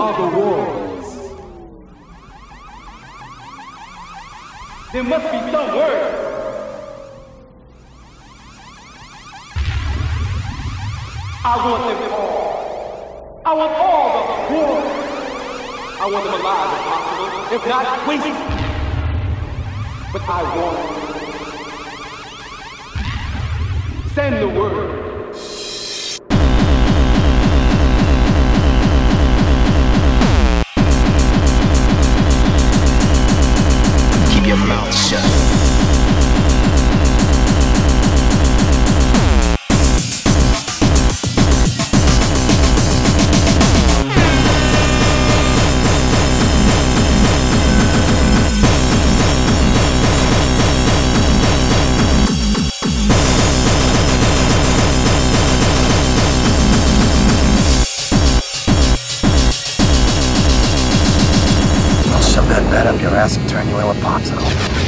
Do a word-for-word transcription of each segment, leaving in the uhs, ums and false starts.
are the worlds. There must be some word. I want them all. I want all the worlds. I want them alive if possible, if not wasted. But I want send the word. Keep your mouth shut. That up your ass and turn you into a popsicle.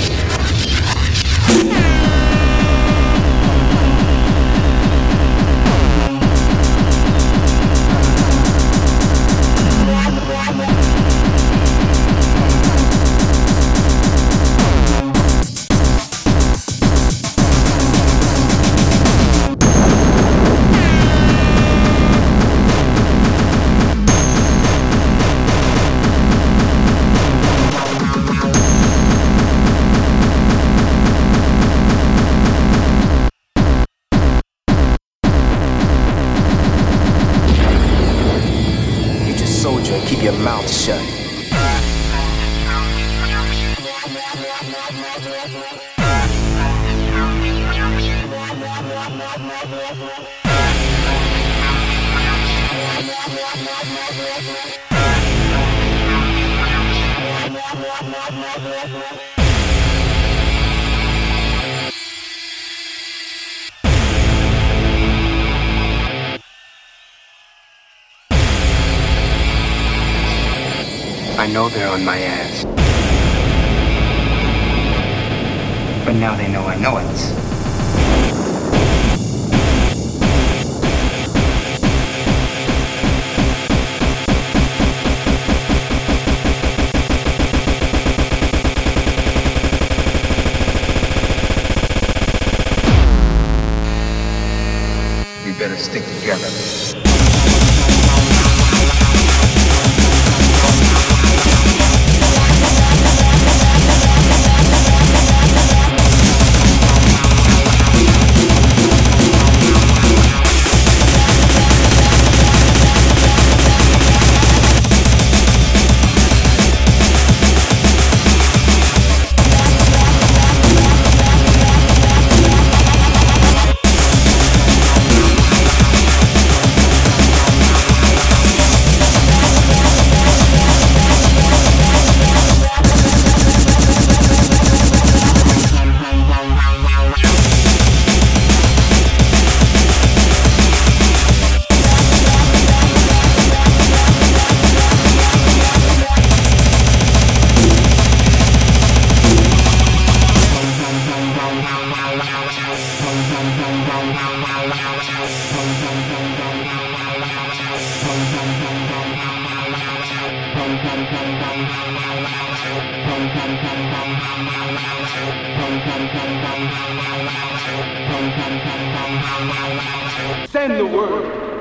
Soldier, keep your mouth shut. I know they're on my ass. But now they know I know it. We better stick together. Send the word.